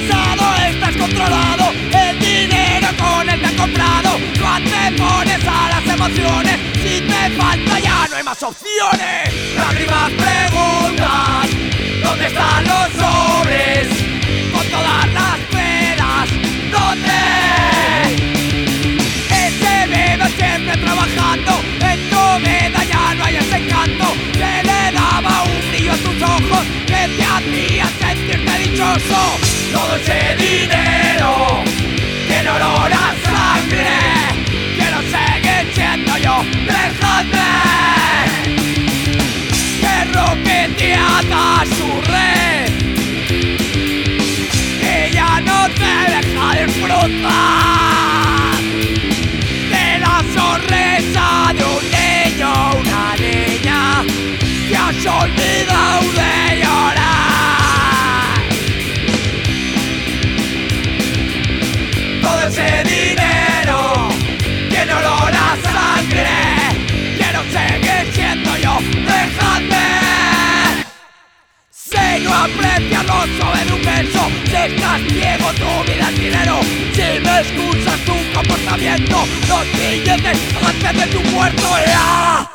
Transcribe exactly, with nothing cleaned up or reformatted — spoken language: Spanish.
pasado estás controlado, el dinero con el que has comprado. No antepones a las emociones, si te falta ya no hay más opciones. Lágrimas preguntas, ¿dónde están los sobres? Con todas las penas, ¿dónde? Ese bebé siempre trabajando, en comida ya no hay ese encanto que le daba un brillo a tus ojos, que te hacía sentirte dichoso. Todo ese dinero tiene olor a sangre, quiero seguir siendo yo, déjame. Perro que te ata a su red, que ya no te deja disfrutar de la sonrisa de un niño o una niña que has olvidado de llorar. Todo ese dinero tiene olor a sangre, quiero seguir siendo yo, déjame. Si no aprecias lo suave de un beso, si estás ciego tu vida es dinero, si no escuchas tu comportamiento, los billetes antes de tu muerto, ya.